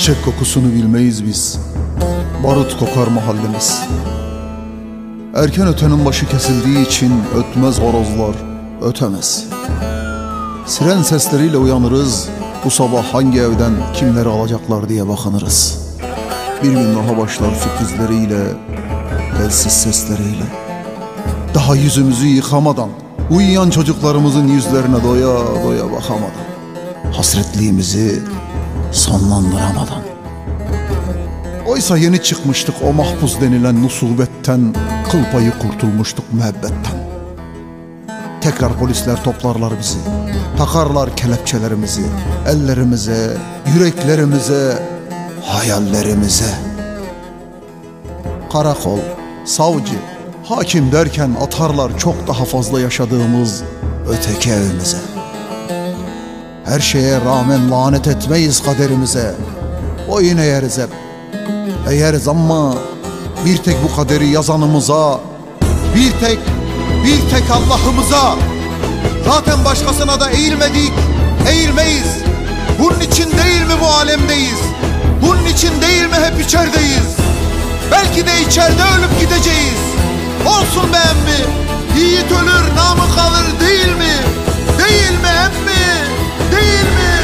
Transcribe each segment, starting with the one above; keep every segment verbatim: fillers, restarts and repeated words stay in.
Çiçek kokusunu bilmeyiz biz, barut kokar mahallemiz. Erken ötenin başı kesildiği için ötmez horozlar, ötemez. Siren sesleriyle uyanırız, bu sabah hangi evden kimleri alacaklar diye bakınırız. Bir gün daha başlar sürprizleriyle, telsiz sesleriyle. Daha yüzümüzü yıkamadan, uyuyan çocuklarımızın yüzlerine doya doya bakamadan, hasretliğimizi sonlandıramadan. Oysa yeni çıkmıştık o mahpus denilen nusubetten, kıl payı kurtulmuştuk müebbetten. Tekrar polisler toplarlar bizi, takarlar kelepçelerimizi ellerimize, yüreklerimize, hayallerimize. Karakol, savcı, hakim derken atarlar çok daha fazla yaşadığımız öteki evimize. Her şeye rağmen lanet etmeyiz kaderimize, boyun eğeriz hep, eğeriz ama bir tek bu kaderi yazanımıza, bir tek, bir tek Allah'ımıza. Zaten başkasına da eğilmedik, eğilmeyiz. Bunun için değil mi bu alemdeyiz? Bunun için değil mi hep içerideyiz? Belki de içeride ölüp gideceğiz. Olsun be emmi, yiğit ölür namı kalır değil mi? Değil mi emmi? Değil mi?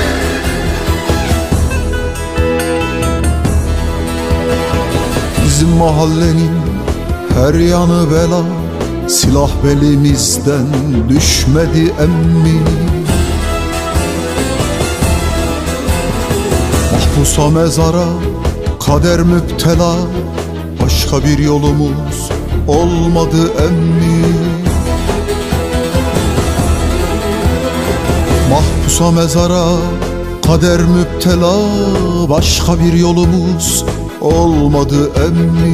Bizim mahallenin her yanı bela, silah belimizden düşmedi emmi. Mahpusa mezara kader müptela, başka bir yolumuz olmadı emmi. Mahpusa mezara kader müptela, başka bir yolumuz olmadı emmi.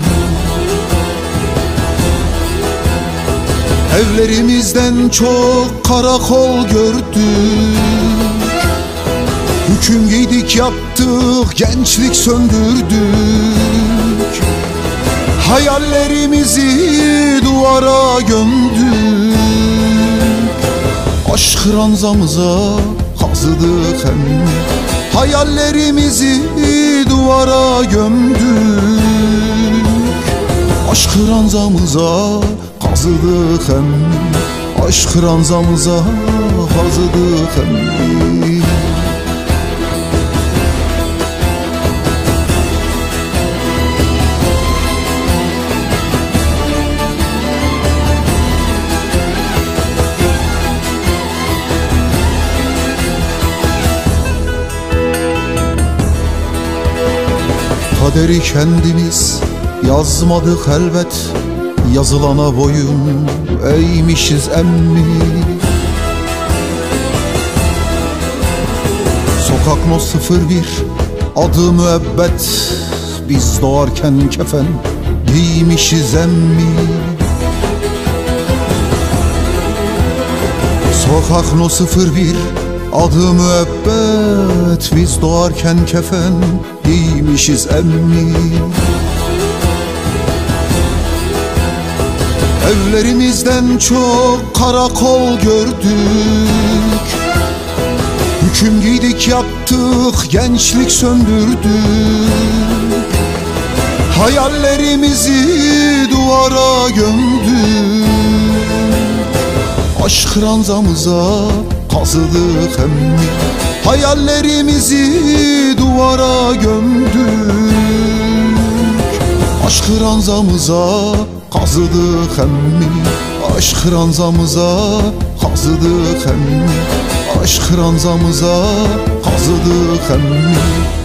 Evlerimizden çok karakol gördük, hüküm giydik yaptık, gençlik söndürdük. Hayallerimizi duvara gömdük, aşk ranzamıza kazıdık emmi. Hayallerimizi duvara gömdük, aşk ranzamıza kazıdık emmi. Aşk ranzamıza kazıdık emmi. Kaderi kendimiz yazmadık elbet, yazılana boyun eğmişiz emmi. Sokak no sıfır bir, adı müebbet, biz doğarken kefen giymişiz emmi. Sokak no sıfır bir, adı müebbet, biz doğarken kefen giymişiz emmi. Evlerimizden çok karakol gördük, hüküm giydik yaptık, gençlik söndürdük. Hayallerimizi duvara gömdük, aşk ranzamıza kazıdık emmi. Hayallerimizi duvara gömdük, aşk ranzamıza kazıdık emmi. Aşk ranzamıza kazıdık emmi. Aşk ranzamıza kazıdık emmi.